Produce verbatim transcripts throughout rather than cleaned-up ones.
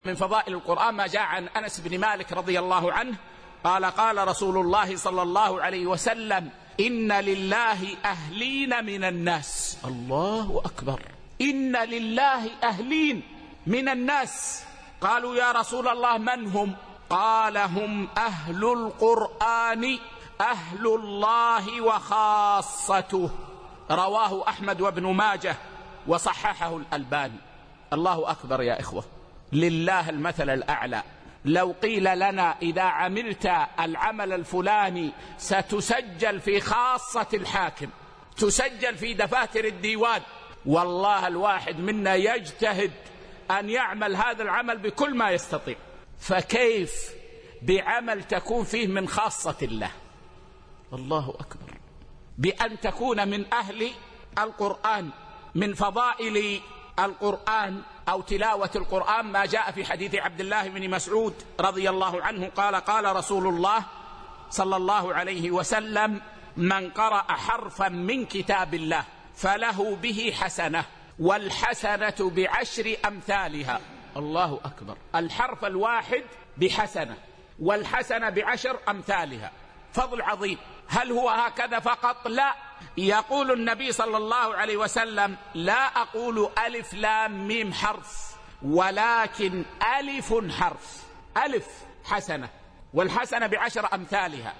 من فضائل القرآن ما جاء عن أنس بن مالك رضي الله عنه قال قال رسول الله صلى الله عليه وسلم: إن لله أهلين من الناس. الله أكبر. إن لله أهلين من الناس. قالوا: يا رسول الله من هم؟ قال: هم أهل القرآن، أهل الله وخاصته. رواه أحمد وابن ماجه وصححه الألباني. الله أكبر يا إخوة، لله المثل الأعلى. لو قيل لنا إذا عملت العمل الفلاني ستسجل في خاصة الحاكم، تسجل في دفاتر الديوان، والله الواحد منا يجتهد أن يعمل هذا العمل بكل ما يستطيع، فكيف بعمل تكون فيه من خاصة الله؟ الله أكبر. بأن تكون من أهل القرآن. من فضائل القرآن أو تلاوة القرآن ما جاء في حديث عبد الله بن مسعود رضي الله عنه قال: قال رسول الله صلى الله عليه وسلم: من قرأ حرفا من كتاب الله فله به حسنة، والحسنة بعشر أمثالها. الله أكبر. الحرف الواحد بحسنة، والحسنة بعشر أمثالها. فضل عظيم. هل هو هكذا فقط؟ لا. يقول النبي صلى الله عليه وسلم: لا أقول ألف لام ميم حرف، ولكن ألف حرف. ألف حسنة، والحسنة بعشر أمثالها،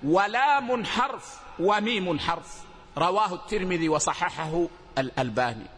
ولام حرف، وميم حرف. رواه الترمذي وصححه الألباني.